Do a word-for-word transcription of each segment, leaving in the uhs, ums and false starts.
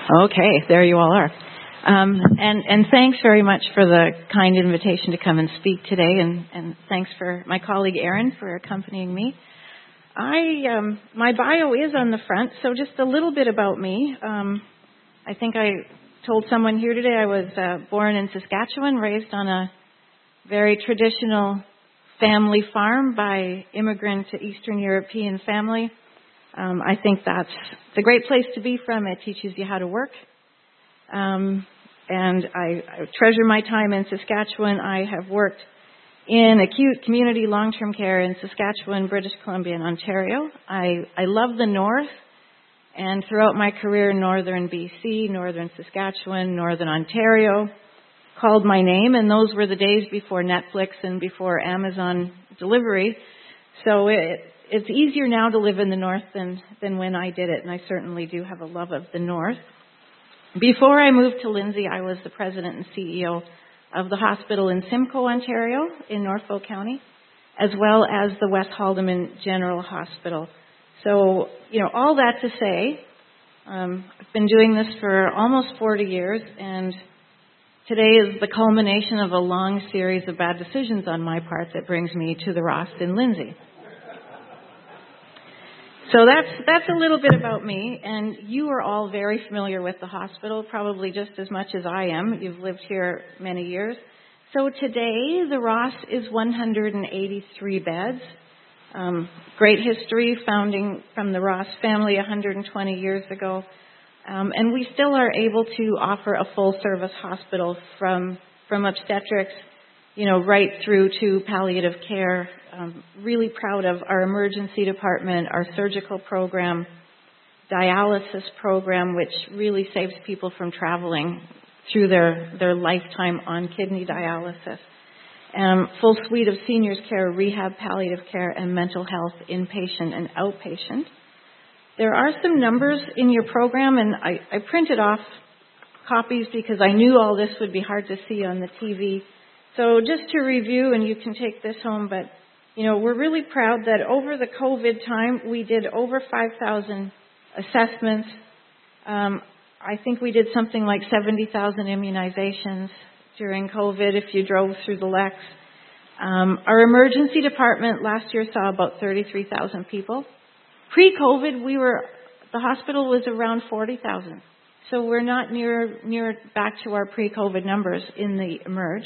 Okay, there you all are. Um, and, and thanks very much for the kind invitation to come and speak today, and, and thanks for my colleague Erin for accompanying me. I um, my bio is on the front, so just a little bit about me. Um, I think I told someone here today I was uh, born in Saskatchewan, raised on a very traditional family farm by immigrant Eastern European family. Um, I think that's it's a great place to be from. It teaches you how to work. Um, and I, I treasure my time in Saskatchewan. I have worked in acute community long-term care in Saskatchewan, British Columbia, and Ontario. I, I love the North, and throughout my career, Northern B C, Northern Saskatchewan, Northern Ontario called my name, and those were the days before Netflix and before Amazon delivery. So it, it's easier now to live in the North than, than when I did it, and I certainly do have a love of the North. Before I moved to Lindsay, I was the president and C E O of the hospital in Simcoe, Ontario, in Norfolk County, as well as the West Haldimand General Hospital. So, you know, all that to say, um, I've been doing this for almost forty years, and today is the culmination of a long series of bad decisions on my part that brings me to the Ross in Lindsay. So that's that's a little bit about me, and you are all very familiar with the hospital, probably just as much as I am. You've lived here many years. So today, the Ross is one hundred eighty-three beds. Um, great history, founding from the Ross family one hundred twenty years ago. Um, and we still are able to offer a full-service hospital from from obstetrics, you know, right through to palliative care. Um, really proud of our emergency department, our surgical program, dialysis program, which really saves people from traveling through their, their lifetime on kidney dialysis. Um, full suite of seniors care, rehab, palliative care, and mental health, inpatient and outpatient. There are some numbers in your program, and I, I printed off copies because I knew all this would be hard to see on the T V. So just to review, and you can take this home, but you know, we're really proud that over the COVID time, we did over five thousand assessments. Um, I think we did something like seventy thousand immunizations during COVID if you drove through the Lex. Um, our emergency department last year saw about thirty-three thousand people. Pre-COVID, we were, the hospital was around forty thousand. So we're not near, near back to our pre-COVID numbers in the emerge.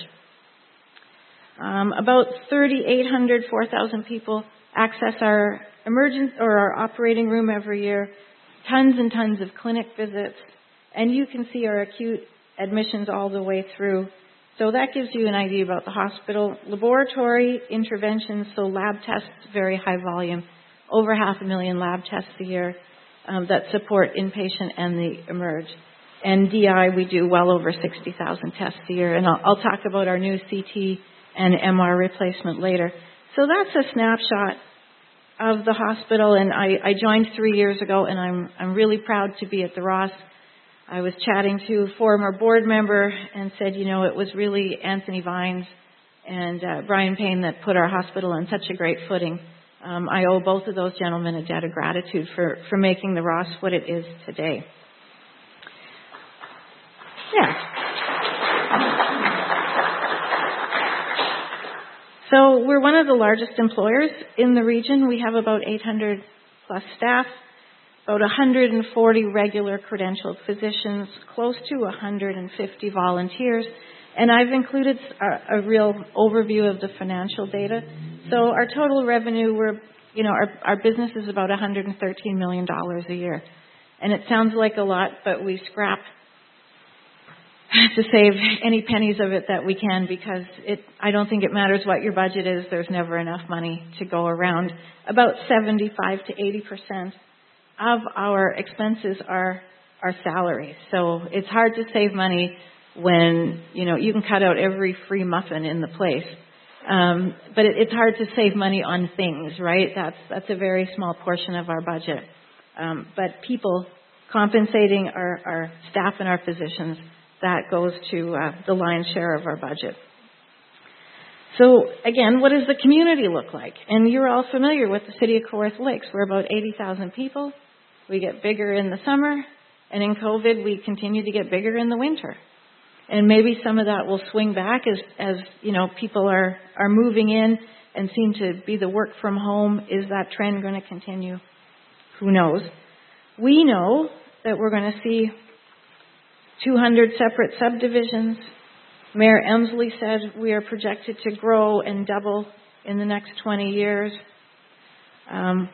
Um, about thirty-eight hundred, four thousand people access our emergency or our operating room every year. Tons and tons of clinic visits, and you can see our acute admissions all the way through. So that gives you an idea about the hospital. Laboratory interventions, so lab tests, very high volume, over half a million lab tests a year um, that support inpatient and the emerge. And D I, we do well over sixty thousand tests a year, and I'll, I'll talk about our new C T and M R replacement later. So that's a snapshot of the hospital, and I, I joined three years ago, and I'm I'm really proud to be at the Ross. I was chatting to a former board member and said, you know, it was really Anthony Vines and uh, Brian Payne that put our hospital on such a great footing. Um, I owe both of those gentlemen a debt of gratitude for, for making the Ross what it is today. Yeah. So we're one of the largest employers in the region. We have about eight hundred plus staff, about one hundred forty regular credentialed physicians, close to one hundred fifty volunteers, and I've included a, a real overview of the financial data. So our total revenue, we're, you know, our, our business is about one hundred thirteen million dollars a year, and it sounds like a lot, but we scrap to save any pennies of it that we can, because it, I don't think it matters what your budget is. There's never enough money to go around. About seventy-five to eighty percent of our expenses are our salaries. So it's hard to save money when, you know, you can cut out every free muffin in the place. Um, but it, it's hard to save money on things, right? That's, that's a very small portion of our budget. Um, but people compensating our, our staff and our physicians, that goes to uh, the lion's share of our budget. So again, what does the community look like? And you're all familiar with the city of Kawartha Lakes. We're about eighty thousand people. We get bigger in the summer, And in COVID, we continue to get bigger in the winter. And maybe some of that will swing back as, as you know, people are, are moving in and seem to be the work from home. Is that trend going to continue? Who knows? We know that we're going to see two hundred separate subdivisions. Mayor Emsley said we are projected to grow and double in the next twenty years. Um,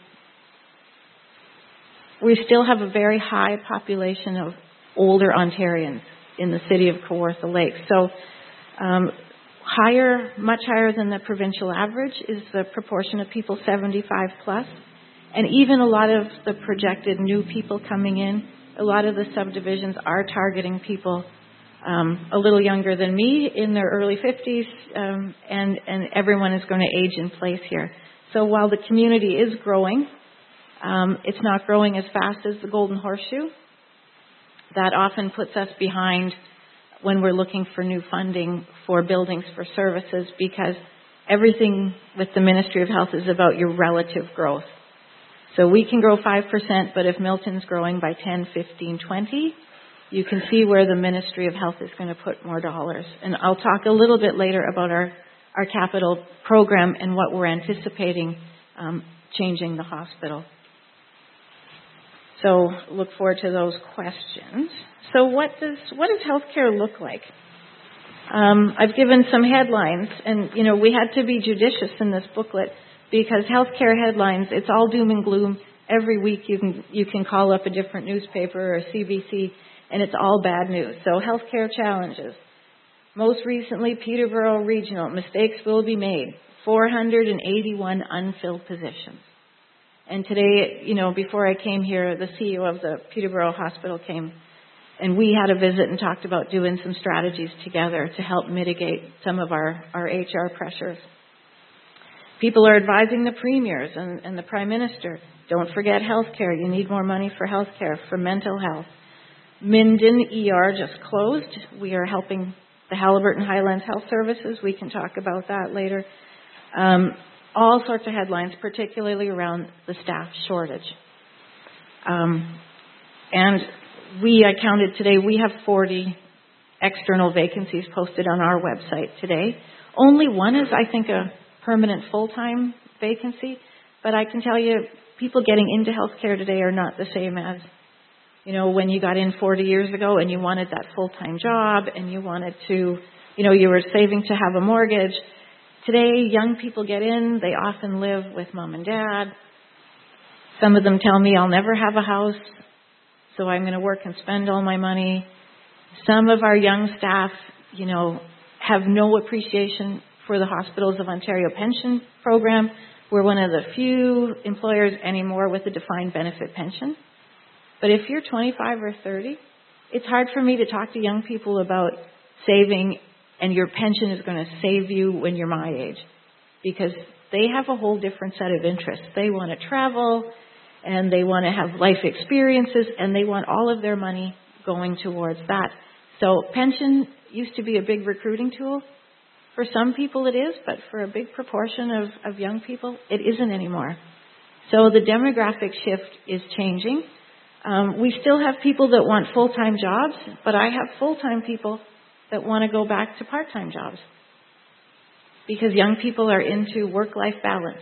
we still have a very high population of older Ontarians in the city of Kawartha Lakes. So um, higher, much higher than the provincial average is the proportion of people seventy-five plus. And even a lot of the projected new people coming in, a lot of the subdivisions are targeting people um, a little younger than me, in their early fifties, um, and, and everyone is going to age in place here. So while the community is growing, um, it's not growing as fast as the Golden Horseshoe. That often puts us behind when we're looking for new funding for buildings for services, because everything with the Ministry of Health is about your relative growth. So we can grow five percent, but if Milton's growing by ten, fifteen, twenty, you can see where the Ministry of Health is going to put more dollars. And I'll talk a little bit later about our, our capital program and what we're anticipating um, changing the hospital. So look forward to those questions. So what does what does healthcare look like? Um, I've given some headlines, and you know we had to be judicious in this booklet, because healthcare headlines, it's all doom and gloom. Every week you can you can call up a different newspaper or C B C, and it's all bad news. So healthcare challenges. Most recently, Peterborough Regional, mistakes will be made. four hundred eighty-one unfilled positions. And today, you know, before I came here, the C E O of the Peterborough Hospital came, and we had a visit and talked about doing some strategies together to help mitigate some of our, our H R pressures. People are advising the premiers and, and the Prime Minister, don't forget healthcare. You need more money for healthcare, for mental health. Minden E R just closed. We are helping the Haliburton Highlands Health Services. We can talk about that later. Um, all sorts of headlines, particularly around the staff shortage. Um, and we, I counted today, we have forty external vacancies posted on our website today. Only one is, I think, a permanent full-time vacancy, but I can tell you people getting into healthcare today are not the same as, you know, when you got in forty years ago and you wanted that full-time job and you wanted to, you know, you were saving to have a mortgage. Today, young people get in, they often live with mom and dad. Some of them tell me I'll never have a house, so I'm going to work and spend all my money. Some of our young staff, you know, have no appreciation for the Hospitals of Ontario pension program. We're one of the few employers anymore with a defined benefit pension. But if you're twenty-five or thirty, it's hard for me to talk to young people about saving, and your pension is going to save you when you're my age, because they have a whole different set of interests. They want to travel, and they want to have life experiences, and they want all of their money going towards that. So pension used to be a big recruiting tool. For some people it is, but for a big proportion of, of young people, it isn't anymore. So the demographic shift is changing. Um, we still have people that want full-time jobs, but I have full-time people that want to go back to part-time jobs, because young people are into work-life balance.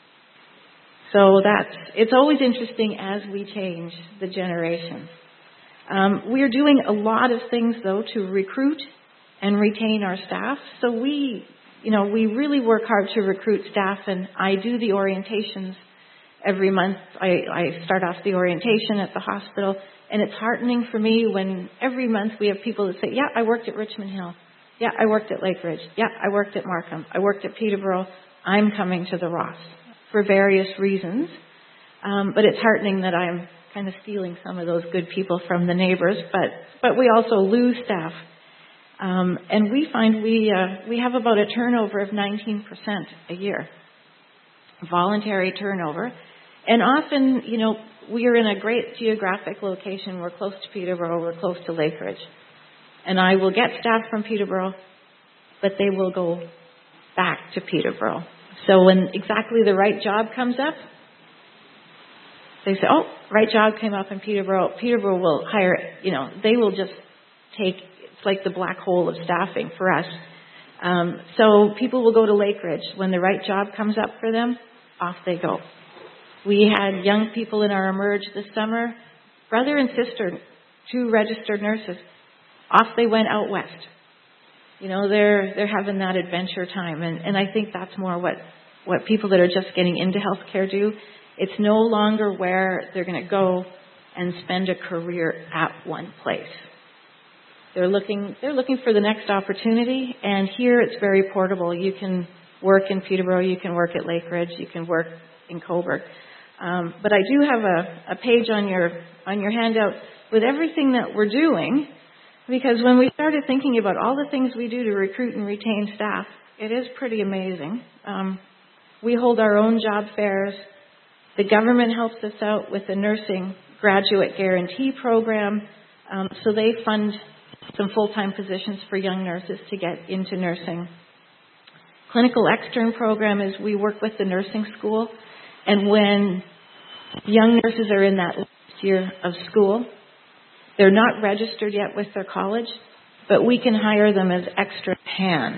So that's, it's always interesting as we change the generations. Um, we're doing a lot of things, though, to recruit and retain our staff. So we, you know, we really work hard to recruit staff, and I do the orientations every month. I, I start off the orientation at the hospital, and it's heartening for me when every month we have people that say, yeah, I worked at Richmond Hill. Yeah, I worked at Lakeridge. Yeah, I worked at Markham. I worked at Peterborough. I'm coming to the Ross for various reasons. Um, but it's heartening that I'm kind of stealing some of those good people from the neighbors, but, but we also lose staff. Um, and we find we uh, we have about a turnover of nineteen percent a year, voluntary turnover. And often, you know, we are in a great geographic location. We're close to Peterborough. We're close to Lakeridge. And I will get staff from Peterborough, but they will go back to Peterborough. So when exactly the right job comes up, They say, oh, right job came up in Peterborough. Peterborough will hire, you know, they will just take, it's like the black hole of staffing for us. Um, so people will go to Lakeridge. When the right job comes up for them, off they go. We had young people in our Emerge this summer, brother and sister, two registered nurses. Off they went out west. You know, they're they're having that adventure time. And, and I think that's more what, what people that are just getting into healthcare do. It's no longer where they're going to go and spend a career at one place. They're looking they're looking for the next opportunity, and here it's very portable. You can work in Peterborough, you can work at Lakeridge, you can work in Cobourg. Um, but I do have a, a page on your on your handout with everything that we're doing, because when we started thinking about all the things we do to recruit and retain staff, it is pretty amazing. Um, we hold our own job fairs. The government helps us out with the Nursing Graduate Guarantee Program, um, so they fund some full-time positions for young nurses to get into nursing. Clinical Extern Program is we work with the nursing school, and when young nurses are in that last year of school, they're not registered yet with their college, but we can hire them as extra hands.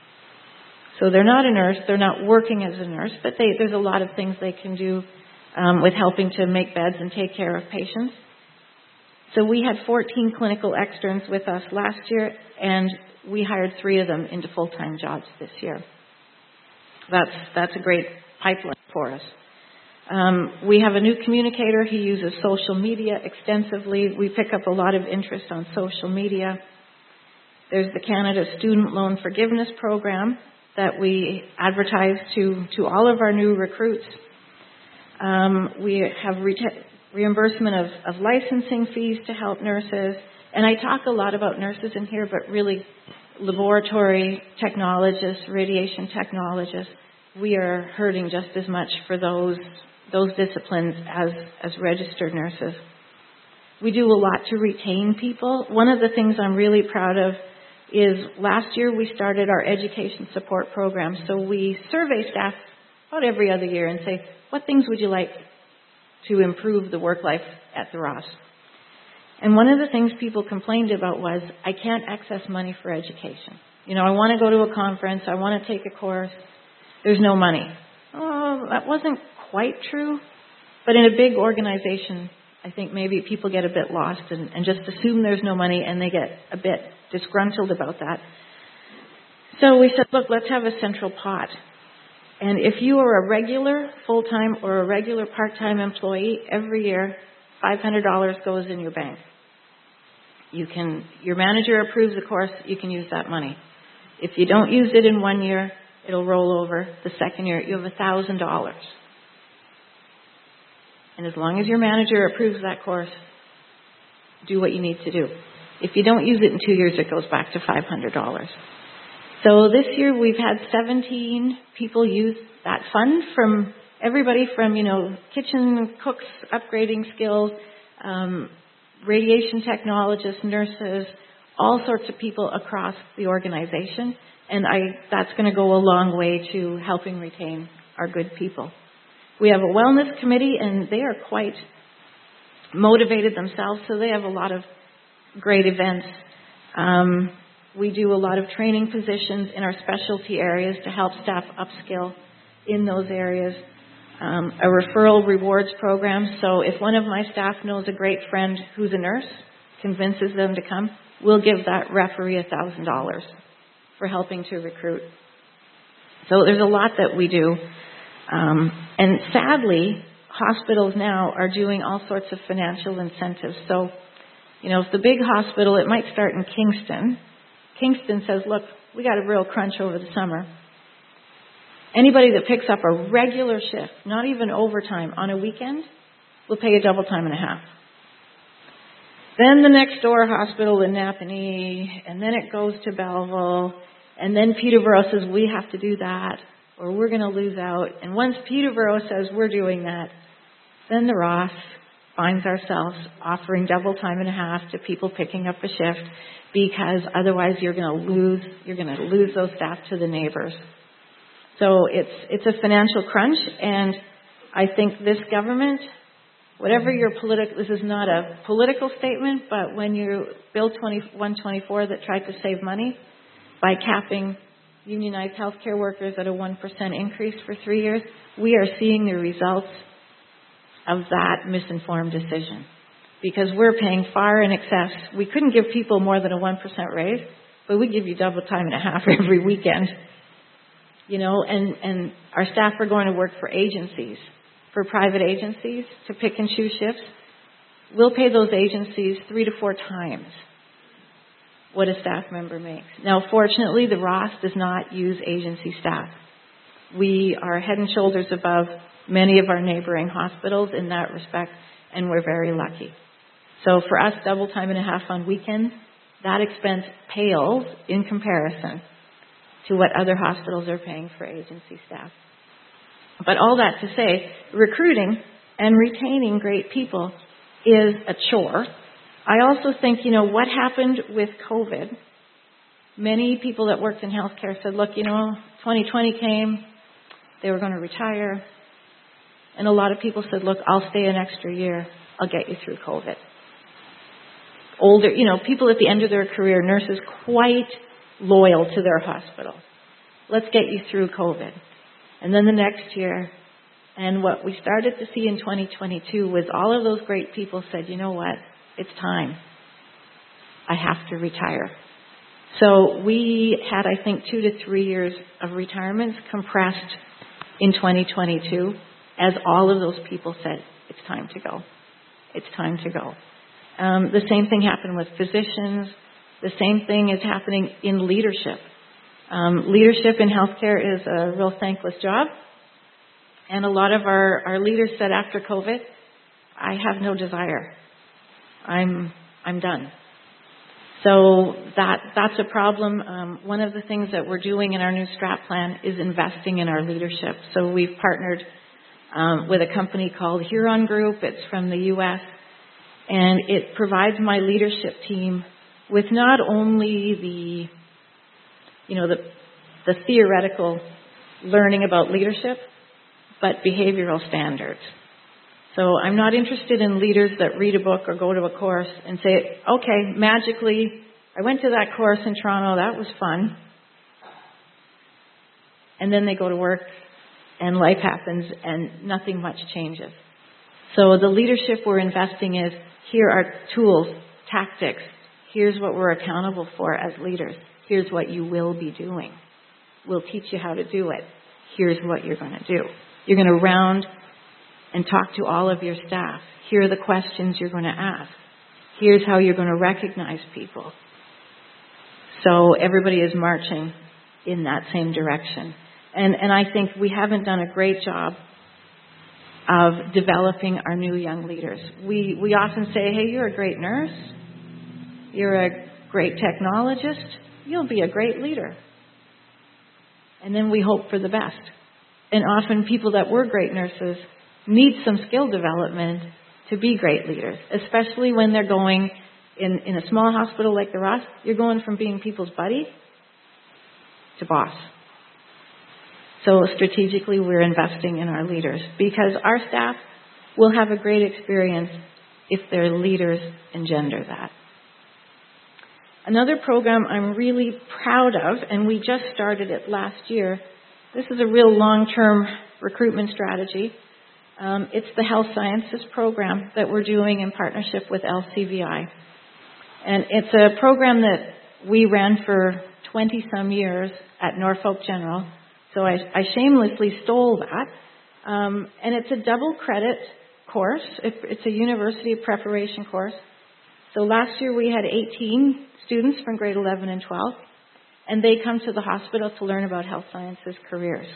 So they're not a nurse, they're not working as a nurse, but they, there's a lot of things they can do um, with helping to make beds and take care of patients. So we had fourteen clinical externs with us last year, and we hired three of them into full-time jobs this year. That's that's a great pipeline for us. Um, we have a new communicator. He uses social media extensively. We pick up a lot of interest on social media. There's the Canada Student Loan Forgiveness Program that we advertise to, to all of our new recruits. Um, we have re- reimbursement of, of licensing fees to help nurses. And I talk a lot about nurses in here, but really laboratory technologists, radiation technologists, we are hurting just as much for those those disciplines as, as registered nurses. We do a lot to retain people. One of the things I'm really proud of is last year we started our education support program. So we survey staff about every other year and say, what things would you like to improve the work life at the Ross? And one of the things people complained about was, I can't access money for education. You know, I want to go to a conference, I want to take a course, there's no money. Oh, that wasn't quite true, but in a big organization, I think maybe people get a bit lost and, and just assume there's no money, and they get a bit disgruntled about that. So we said, look, let's have a central pot. And if you are a regular full-time or a regular part-time employee, every year, five hundred dollars goes in your bank. You can, your manager approves the course, you can use that money. If you don't use it in one year, it'll roll over. The second year, you have one thousand dollars. And as long as your manager approves that course, do what you need to do. If you don't use it in two years, it goes back to five hundred dollars. So this year we've had seventeen people use that fund, from everybody from, you know, kitchen cooks, upgrading skills, um, radiation technologists, nurses, all sorts of people across the organization. And I, that's going to go a long way to helping retain our good people. We have a wellness committee, and they are quite motivated themselves, so they have a lot of great events. Um, we do a lot of training positions in our specialty areas to help staff upskill in those areas. Um, a referral rewards program, so if one of my staff knows a great friend who's a nurse, convinces them to come, we'll give that referee one thousand dollars for helping to recruit. So there's a lot that we do. Um, and sadly, hospitals now are doing all sorts of financial incentives. So, you know, if the big hospital, it might start in Kingston. Kingston says, look, we got a real crunch over the summer. Anybody that picks up a regular shift, not even overtime, on a weekend, will pay a double time and a half. Then the next door hospital in Napanee, and then it goes to Belleville, and then Peterborough says, we have to do that, or we're going to lose out. And once Peterborough says we're doing that, then the Ross finds ourselves offering double time and a half to people picking up a shift, because otherwise you're going to lose you're going to lose those staff to the neighbors. So it's it's a financial crunch, and I think this government Whatever your political, this is not a political statement, but when you Bill twenty-one twenty-four that tried to save money by capping unionized healthcare workers at a one percent increase for three years, we are seeing the results of that misinformed decision. Because we're paying far in excess. We couldn't give people more than a one percent raise, but we give you double time and a half every weekend. You know, and, and our staff are going to work for agencies, for private agencies to pick and choose shifts. We'll pay those agencies three to four times what a staff member makes. Now, fortunately, the Ross does not use agency staff. We are head and shoulders above many of our neighboring hospitals in that respect, and we're very lucky. So for us, double time and a half on weekends, that expense pales in comparison to what other hospitals are paying for agency staff. But all that to say, recruiting and retaining great people is a chore. I also think, you know, what happened with COVID, many people that worked in healthcare said, look, you know, twenty twenty came, they were going to retire. And a lot of people said, look, I'll stay an extra year. I'll get you through COVID. Older, you know, people at the end of their career, nurses quite loyal to their hospital. Let's get you through COVID. And then the next year, and what we started to see in twenty twenty-two was all of those great people said, you know what, it's time. I have to retire. So we had, I think, two to three years of retirements compressed in twenty twenty-two as all of those people said, it's time to go. It's time to go. Um, the same thing happened with physicians. The same thing is happening in leadership. Um, leadership in healthcare is a real thankless job. And a lot of our, our leaders said after COVID, I have no desire. I'm I'm done. So that that's a problem. Um, one of the things that we're doing in our new strat plan is investing in our leadership. So we've partnered um, with a company called Huron Group. It's from the U S, and it provides my leadership team with not only the, you know, the, the theoretical learning about leadership, but behavioral standards. So I'm not interested in leaders that read a book or go to a course and say, okay, magically, I went to that course in Toronto, that was fun. And then they go to work and life happens and nothing much changes. So the leadership we're investing is, here are tools, tactics. Here's what we're accountable for as leaders. Here's what you will be doing. We'll teach you how to do it. Here's what you're going to do. You're going to round and talk to all of your staff. Here are the questions you're going to ask. Here's how you're going to recognize people. So everybody is marching in that same direction. And, and I think we haven't done a great job of developing our new young leaders. We, we often say, hey, you're a great nurse. You're a great technologist. You'll be a great leader. And then we hope for the best. And often people that were great nurses need some skill development to be great leaders, especially when they're going in, in a small hospital like the Ross, you're going from being people's buddy to boss. So strategically, we're investing in our leaders because our staff will have a great experience if their leaders engender that. Another program I'm really proud of, and we just started it last year, this is a real long-term recruitment strategy. Um, it's the Health Sciences program that we're doing in partnership with L C V I. And it's a program that we ran for twenty-some years at Norfolk General. So I, I shamelessly stole that. Um, and it's a double credit course. It, it's a university preparation course. So last year we had eighteen students from grade eleven and twelve, and they come to the hospital to learn about health sciences careers.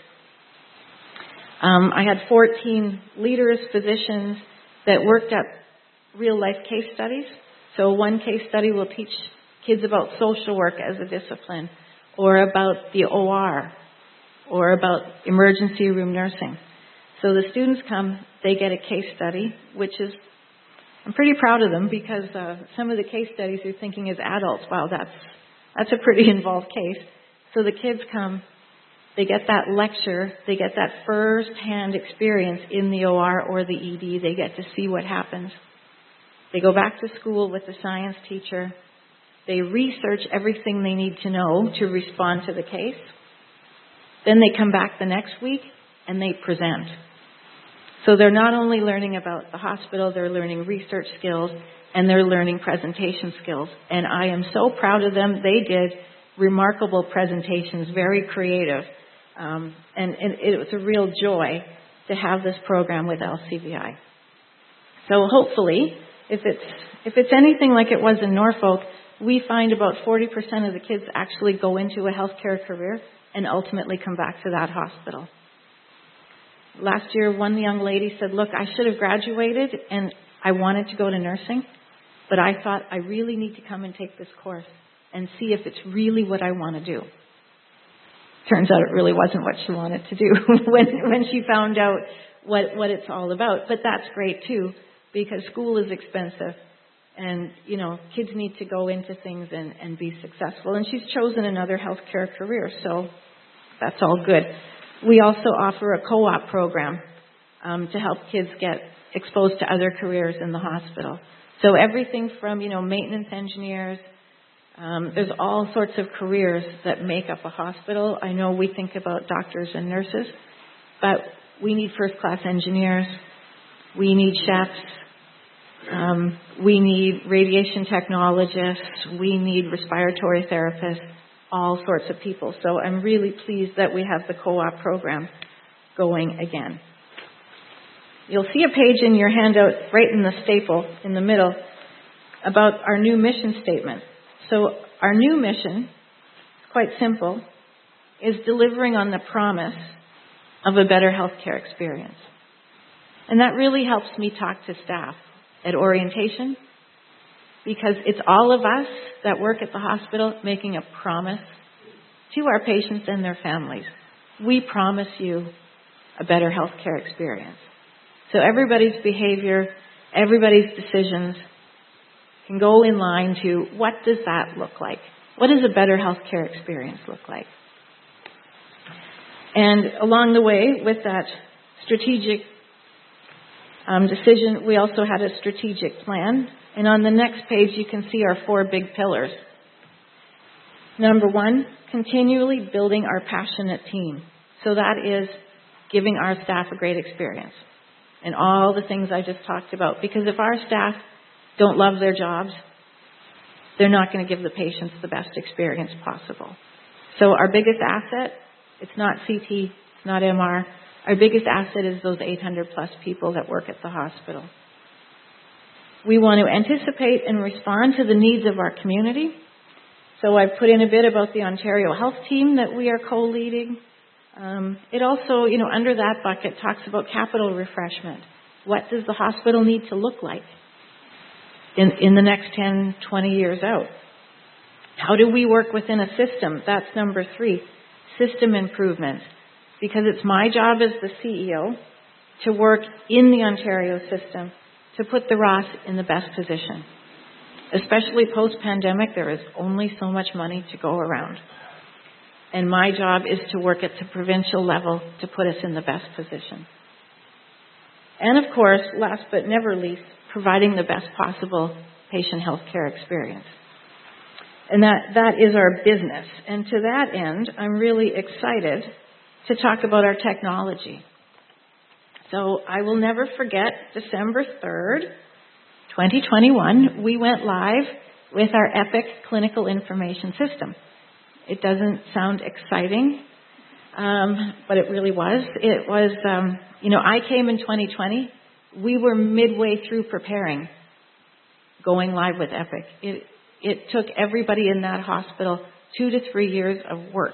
Um, I had fourteen leaders, physicians that worked up real life case studies. So one case study will teach kids about social work as a discipline, or about the O R, or about emergency room nursing. So the students come, they get a case study, which is, I'm pretty proud of them because uh, some of the case studies you're thinking as adults, wow, that's, that's a pretty involved case. So the kids come They get that lecture, they get that first-hand experience in the O R or the E D. They get to see what happens. They go back to school with the science teacher. They research everything they need to know to respond to the case. Then they come back the next week and they present. So they're not only learning about the hospital, they're learning research skills and they're learning presentation skills. And I am so proud of them. They did remarkable presentations, very creative. Um, and, and it was a real joy to have this program with L C V I. So hopefully, if it's, if it's anything like it was in Norfolk, we find about forty percent of the kids actually go into a healthcare career and ultimately come back to that hospital. Last year, one young lady said, look, I should have graduated and I wanted to go to nursing, but I thought I really need to come and take this course and see if it's really what I want to do. Turns out it really wasn't what she wanted to do when, when she found out what, what it's all about. But that's great too, because school is expensive. And, you know, kids need to go into things and, and be successful. And she's chosen another healthcare career, so that's all good. We also offer a co-op program um, to help kids get exposed to other careers in the hospital. So everything from, you know, maintenance engineers, um, there's all sorts of careers that make up a hospital. I know we think about doctors and nurses, but we need first-class engineers. We need chefs. Um, we need radiation technologists. We need respiratory therapists, all sorts of people. So I'm really pleased that we have the co-op program going again. You'll see a page in your handout right in the staple in the middle about our new mission statement. So our new mission, quite simple, is delivering on the promise of a better healthcare experience. And that really helps me talk to staff at orientation, because it's all of us that work at the hospital making a promise to our patients and their families. We promise you a better healthcare experience. So everybody's behavior, everybody's decisions can go in line to what does that look like? What does a better healthcare experience look like? And along the way with that strategic um, decision, we also had a strategic plan. And on the next page, you can see our four big pillars. Number one, continually building our passionate team. So that is giving our staff a great experience. And all the things I just talked about. Because if our staff don't love their jobs, they're not going to give the patients the best experience possible. So our biggest asset, it's not C T, it's not M R. Our biggest asset is those eight hundred plus people that work at the hospital. We want to anticipate and respond to the needs of our community. So I've put in a bit about the Ontario Health Team that we are co-leading. Um, it also, you know, under that bucket talks about capital refreshment. What does the hospital need to look like in, in the next ten, twenty years out? How do we work within a system? That's number three, system improvement. Because it's my job as the C E O to work in the Ontario system to put the Ross in the best position. Especially post-pandemic, there is only so much money to go around. And my job is to work at the provincial level to put us in the best position. And of course, last but never least, providing the best possible patient health care experience. And that, that is our business. And to that end, I'm really excited to talk about our technology. So I will never forget December third, twenty twenty-one, we went live with our Epic Clinical Information System. It doesn't sound exciting, um, but it really was. It was, um, you know, I came in twenty twenty. We were midway through preparing, going live with Epic. It, it took everybody in that hospital two to three years of work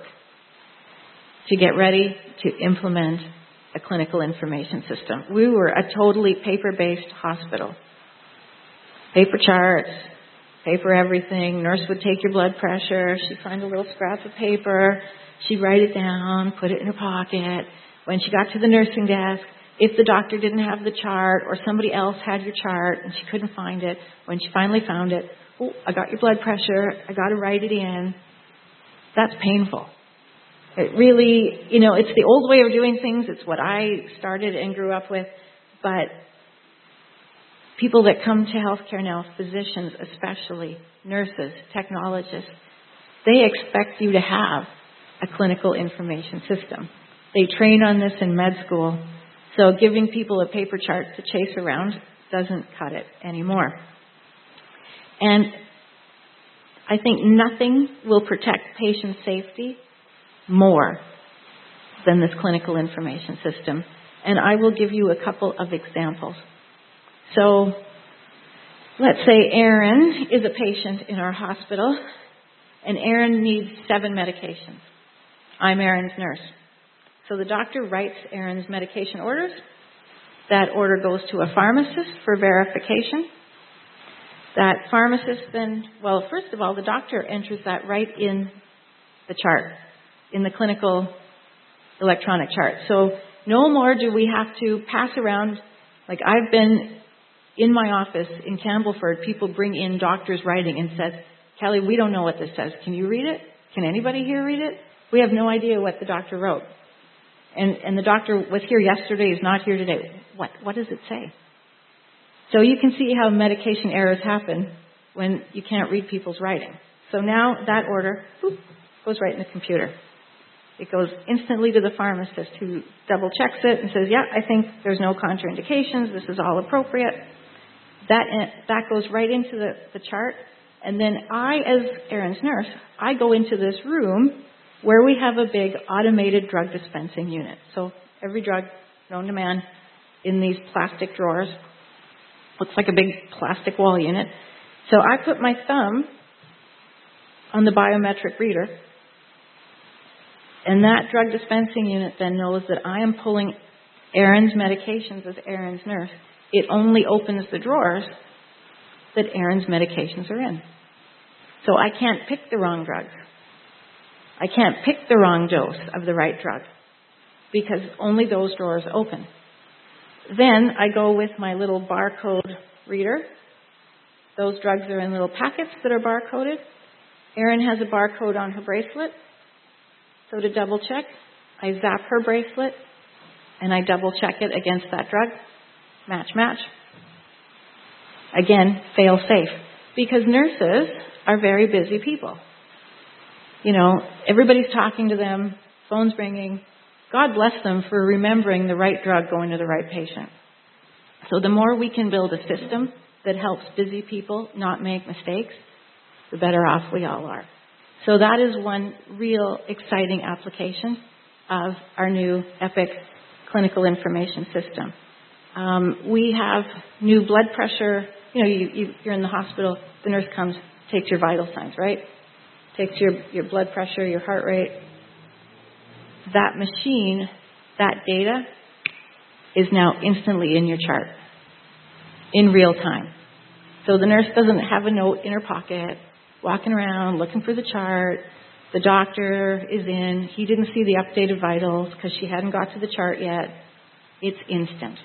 to get ready to implement a clinical information system. We were a totally paper-based hospital. Paper charts, paper everything. Nurse would take your blood pressure. She'd find a little scrap of paper. She'd write it down, put it in her pocket. When she got to the nursing desk, if the doctor didn't have the chart or somebody else had your chart and she couldn't find it, when she finally found it, oh, I got your blood pressure. I got to write it in. That's painful. It really, you know, it's the old way of doing things. It's what I started and grew up with. But people that come to healthcare now, physicians especially, nurses, technologists, they expect you to have a clinical information system. They train on this in med school. So giving people a paper chart to chase around doesn't cut it anymore. And I think nothing will protect patient safety more than this clinical information system. And I will give you a couple of examples. So let's say Erin is a patient in our hospital, and Erin needs seven medications. I'm Erin's nurse. So the doctor writes Erin's medication orders. That order goes to a pharmacist for verification. That pharmacist then, well, first of all, the doctor enters that right in the chart, in the clinical electronic chart. So no more do we have to pass around, like I've been in my office in Campbellford, people bring in doctors' writing and said, Kelly, we don't know what this says. Can you read it? Can anybody here read it? We have no idea what the doctor wrote. And, and the doctor was here yesterday, is not here today. What, what does it say? So you can see how medication errors happen when you can't read people's writing. So now that order boop, goes right in the computer. It goes instantly to the pharmacist who double checks it and says, yeah, I think there's no contraindications. This is all appropriate. That, that goes right into the, the chart. And then I, as Erin's nurse, I go into this room where we have a big automated drug dispensing unit. So every drug known to man in these plastic drawers. Looks like a big plastic wall unit. So I put my thumb on the biometric reader, and that drug dispensing unit then knows that I am pulling Erin's medications as Erin's nurse. It only opens the drawers that Erin's medications are in. So I can't pick the wrong drug. I can't pick the wrong dose of the right drug because only those drawers open. Then I go with my little barcode reader. Those drugs are in little packets that are barcoded. Erin has a barcode on her bracelet. So to double check, I zap her bracelet and I double check it against that drug. Match, match. Again, fail safe. Because nurses are very busy people. You know, everybody's talking to them, phone's ringing. God bless them for remembering the right drug going to the right patient. So the more we can build a system that helps busy people not make mistakes, the better off we all are. So that is one real exciting application of our new EPIC clinical information system. Um, we have new blood pressure. You know, you, you, you're in the hospital, the nurse comes, takes your vital signs, right? Takes your, your blood pressure, your heart rate. That machine, that data, is now instantly in your chart, in real time. So the nurse doesn't have a note in her pocket, walking around looking for the chart. The doctor is in. He didn't see the updated vitals because she hadn't got to the chart yet. It's instant.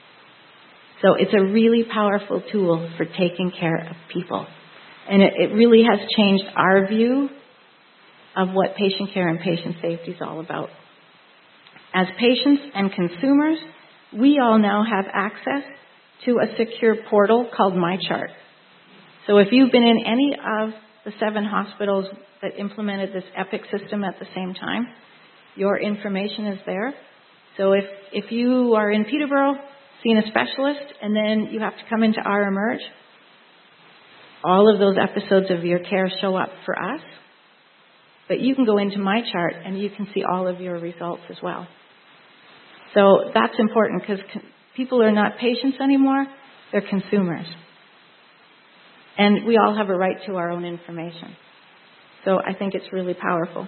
So it's a really powerful tool for taking care of people. And it, it really has changed our view of what patient care and patient safety is all about. As patients and consumers, we all now have access to a secure portal called MyChart. So if you've been in any of the seven hospitals that implemented this EPIC system at the same time, your information is there. So if, if you are in Peterborough, seeing a specialist, and then you have to come into our Emerge, all of those episodes of your care show up for us. But you can go into MyChart and you can see all of your results as well. So that's important because con- people are not patients anymore, they're consumers. And we all have a right to our own information. So I think it's really powerful.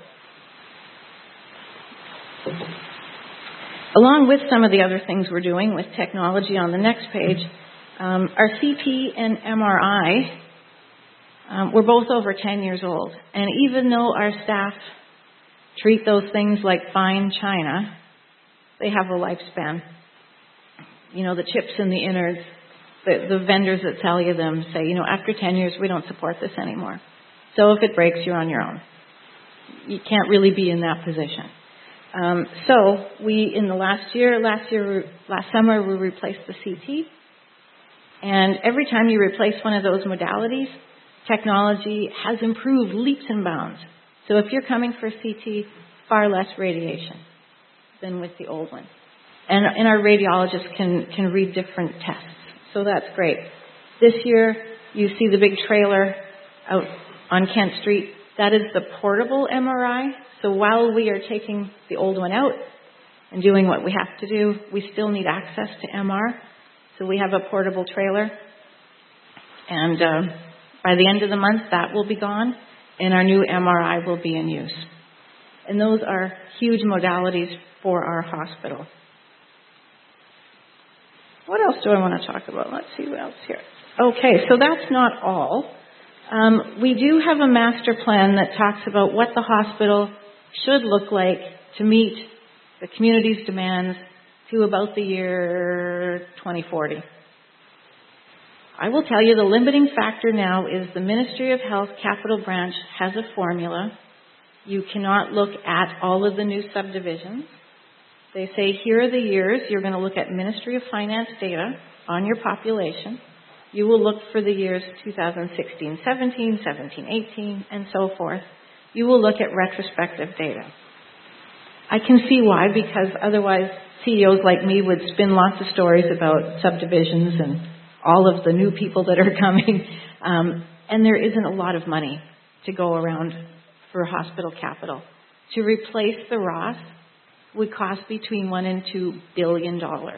Along with some of the other things we're doing with technology on the next page, um, our C T and M R I, um, we're both over ten years old. And even though our staff treat those things like fine china, they have a lifespan. You know, the chips and the innards, the, the vendors that sell you them say, you know, after ten years, we don't support this anymore. So if it breaks, you're on your own. you can't really be in that position. Um, so we, in the last year, last year, last summer, we replaced the C T. And every time you replace one of those modalities, technology has improved leaps and bounds. So if you're coming for C T, far less radiation than with the old one. And, and our radiologists can, can read different tests. So that's great. This year, you see the big trailer out on Kent Street. That is the portable M R I. So while we are taking the old one out and doing what we have to do, we still need access to M R. So we have a portable trailer. And uh, by the end of the month, that will be gone, and our new M R I will be in use. And those are huge modalities for our hospital. What else do I want to talk about? Let's see what else here. Okay, so that's not all. Um, we do have a master plan that talks about what the hospital should look like to meet the community's demands to about the year twenty forty. I will tell you the limiting factor now is the Ministry of Health Capital Branch has a formula. You cannot look at all of the new subdivisions. They say here are the years. You're going to look at Ministry of Finance data on your population. You will look for the years two thousand sixteen seventeen, seventeen eighteen, and so forth. You will look at retrospective data. I can see why, because otherwise C E Os like me would spin lots of stories about subdivisions and all of the new people that are coming. Um, and there isn't a lot of money to go around for hospital capital. To replace the Ross would cost between one and two billion dollars.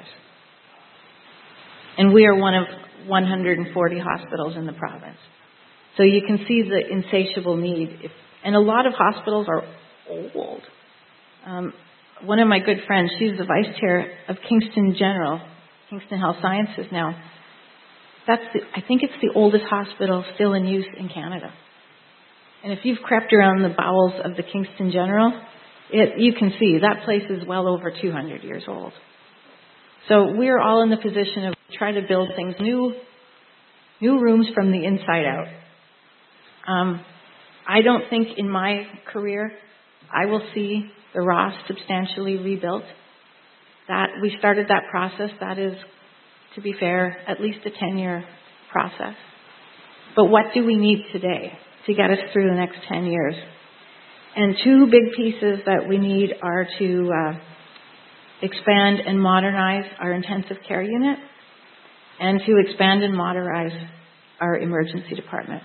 And we are one of one hundred forty hospitals in the province. So you can see the insatiable need. If, and a lot of hospitals are old. Um, one of my good friends, she's the vice chair of Kingston General, Kingston Health Sciences now. That's the, I think it's the oldest hospital still in use in Canada. And if you've crept around the bowels of the Kingston General, it, you can see that place is well over two hundred years old. So we're all in the position of trying to build things new, new rooms from the inside out. Um, I don't think in my career I will see the Ross substantially rebuilt. That we started that process. That is, to be fair, at least a ten-year process. But what do we need today to get us through the next ten years? And two big pieces that we need are to uh, expand and modernize our intensive care unit and to expand and modernize our emergency department.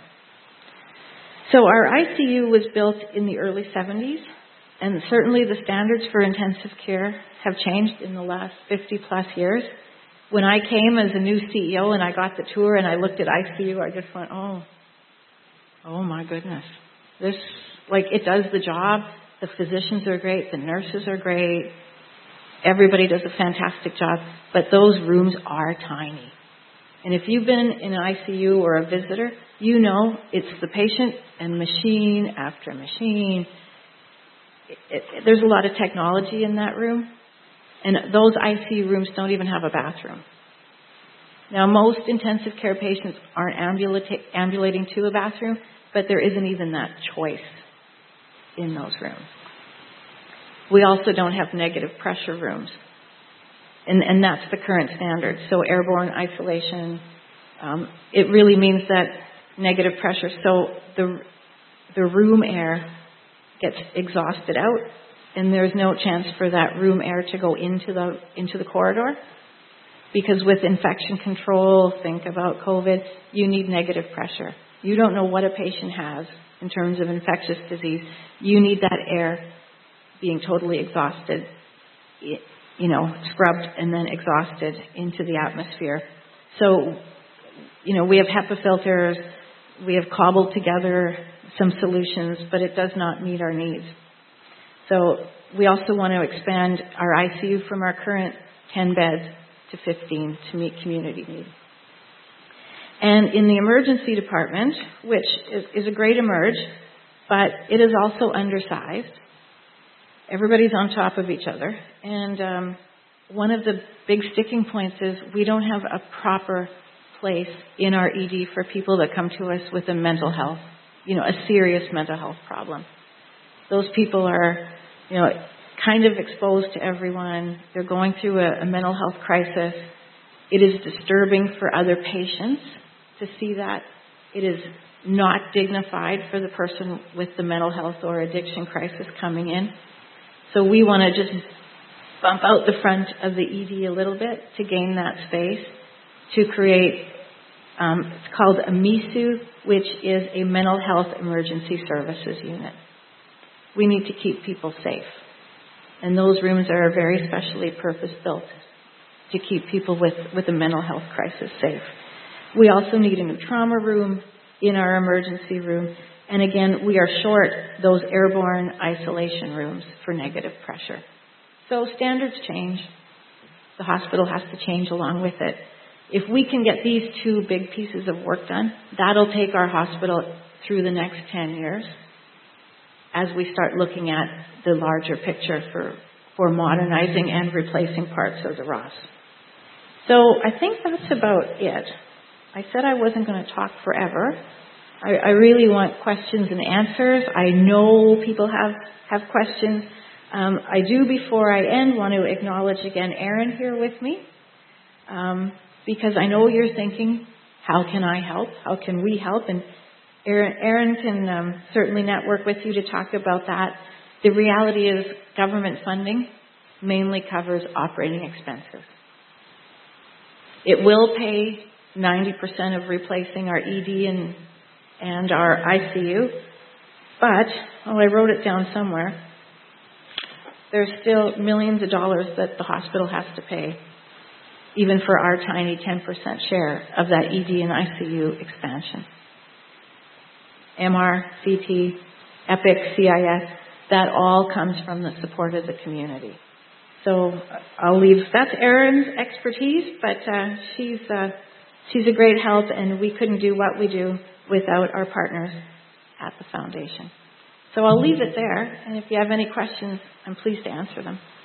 So our I C U was built in the early seventies, and certainly the standards for intensive care have changed in the last fifty plus years. When I came as a new C E O and I got the tour and I looked at I C U, I just went, oh, oh my goodness. This, like, it does the job. The physicians are great. The nurses are great. Everybody does a fantastic job. But those rooms are tiny. And if you've been in an I C U or a visitor, you know it's the patient and machine after machine. It, it, there's a lot of technology in that room. And those I C U rooms don't even have a bathroom. Now, most intensive care patients aren't ambulata- ambulating to a bathroom, but there isn't even that choice in those rooms. We also don't have negative pressure rooms. And, and that's the current standard. So airborne isolation, um, it really means that negative pressure. So the, the room air gets exhausted out, and there's no chance for that room air to go into the into the corridor. Because with infection control, think about COVID, you need negative pressure. You don't know what a patient has in terms of infectious disease. You need that air being totally exhausted, you know, scrubbed and then exhausted into the atmosphere. So, you know, we have HEPA filters, we have cobbled together some solutions, but it does not meet our needs. So we also want to expand our I C U from our current ten beds to fifteen to meet community needs. And in the emergency department, which is, is a great emerge, but it is also undersized. Everybody's on top of each other. And um, one of the big sticking points is we don't have a proper place in our E D for people that come to us with a mental health, you know, a serious mental health problem. Those people are, you know, kind of exposed to everyone. They're going through a, a mental health crisis. It is disturbing for other patients to see that. It is not dignified for the person with the mental health or addiction crisis coming in. So we want to just bump out the front of the E D a little bit to gain that space to create, um, it's called a M I S U, which is a mental health emergency services unit. We need to keep people safe. And those rooms are very specially purpose-built to keep people with, with a mental health crisis safe. We also need a new trauma room in our emergency room. And again, we are short those airborne isolation rooms for negative pressure. So standards change. The hospital has to change along with it. If we can get these two big pieces of work done, that'll take our hospital through the next ten years as we start looking at the larger picture for, for modernizing and replacing parts of the Ross. So I think that's about it. I said I wasn't going to talk forever. I, I really want questions and answers. I know people have, have questions. Um, I do, before I end, want to acknowledge again Erin here with me, um, because I know you're thinking, how can I help? How can we help? And Erin, Erin can um, certainly network with you to talk about that. The reality is government funding mainly covers operating expenses. It will pay ninety percent of replacing our E D and, and our I C U, but, oh, I wrote it down somewhere, there's still millions of dollars that the hospital has to pay, even for our tiny ten percent share of that E D and I C U expansion. M R, C T, EPIC, C I S, that all comes from the support of the community. So I'll leave, that's Erin's expertise, but uh, she's, uh, she's a great help, and we couldn't do what we do without our partners at the foundation. So I'll leave it there, and if you have any questions, I'm pleased to answer them.